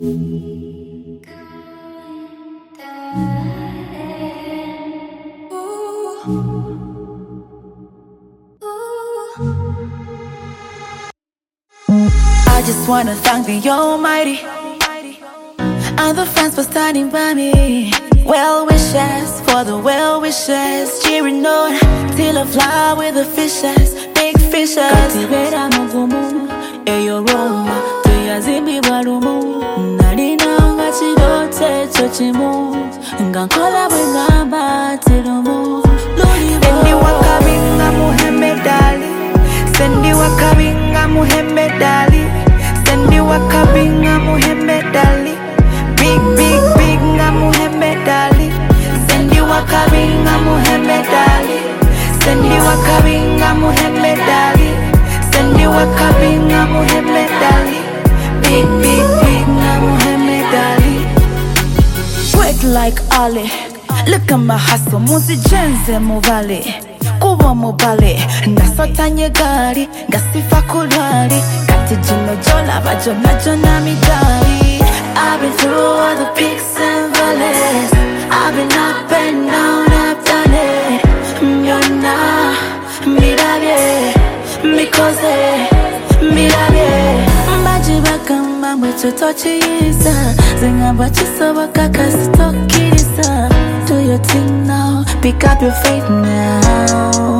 I just wanna thank the Almighty and the fans for standing by me. Well wishes for the well wishes, cheering on till I fly with the fishes, big fishes. Katibera mugumu, eyo Roma, tuyazimbi balumu. Nalina nga chirote chochimu, nga nkola bwengamba tilumu. Sendi wakabinga Muhammad Ali, sendi wakabinga Muhammad Ali, sendi wakabinga Muhammad Ali. Big, big, big nga Muhammad Ali. Sendi wakabinga Muhammad Ali. Sendi wakabinga Muhammad Ali. Sendi wakabinga Muhammad Ali. Big, big, big nga Muhammad Ali. Work like Ali. Look at my hustle, muzi jenze muvale. Kuwa mubale, ndasota nyegari, ngasifa kulwali. Kati jino jola, jona midari. I've been through all the peaks and valleys. I've been up and down, I've done it. Mjona, mirabie, mikoze, mirabie. Mbaji bakamba mwecho tochisa, zingamba chisoba kakasitokisa. Do your thing now, pick up your faith now.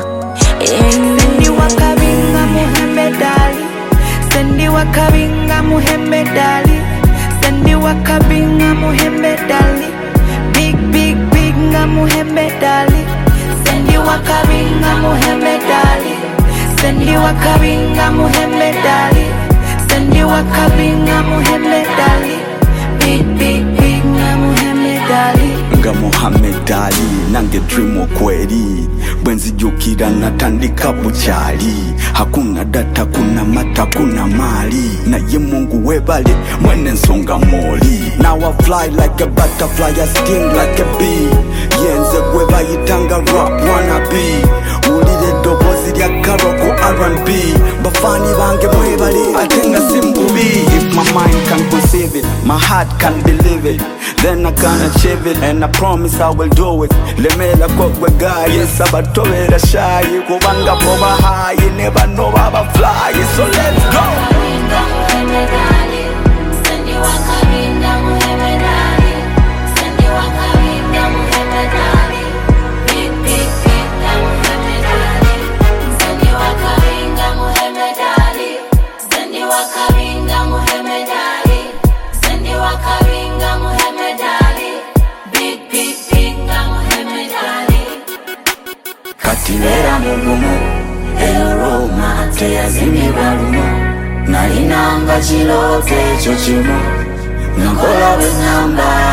Sendi wakabinga Muhammad Ali. Sendi wakabinga Muhammad Ali. Sendi wakabinga Muhammad Ali. Big, big, big nga Muhammad Ali. Sendi wakabinga Muhammad Ali. Sendi wakabinga Muhammad Ali. Sendi wakabinga Muhammad Ali. Big, big, big nga Muhammad Ali. Nga Muhammad Ali, nange dream okweri. Bwenzijukira natandika buchali. Hakuna data, kuna mata, kuna mali. Na ye Mungu webale, mwene nsonga moli. Now I fly like a butterfly, I sting like a bee. Yenze gweba yitanga rap wannabe. Ulile dobozi lya karoko R&B. Bafani bange mwebale, atenga simbubi. If my mind can conceive it, my heart can believe it, then I can achieve it, and I promise I will do it. Lemela kokwe gaye, sabatowera shy. Kubanga poba high, you never know Baba fly. So let's go. Katibera mugumu, eyo Roma, tuyazimbi balumu. Nalina nga chirote chochimu, nkola bwengamba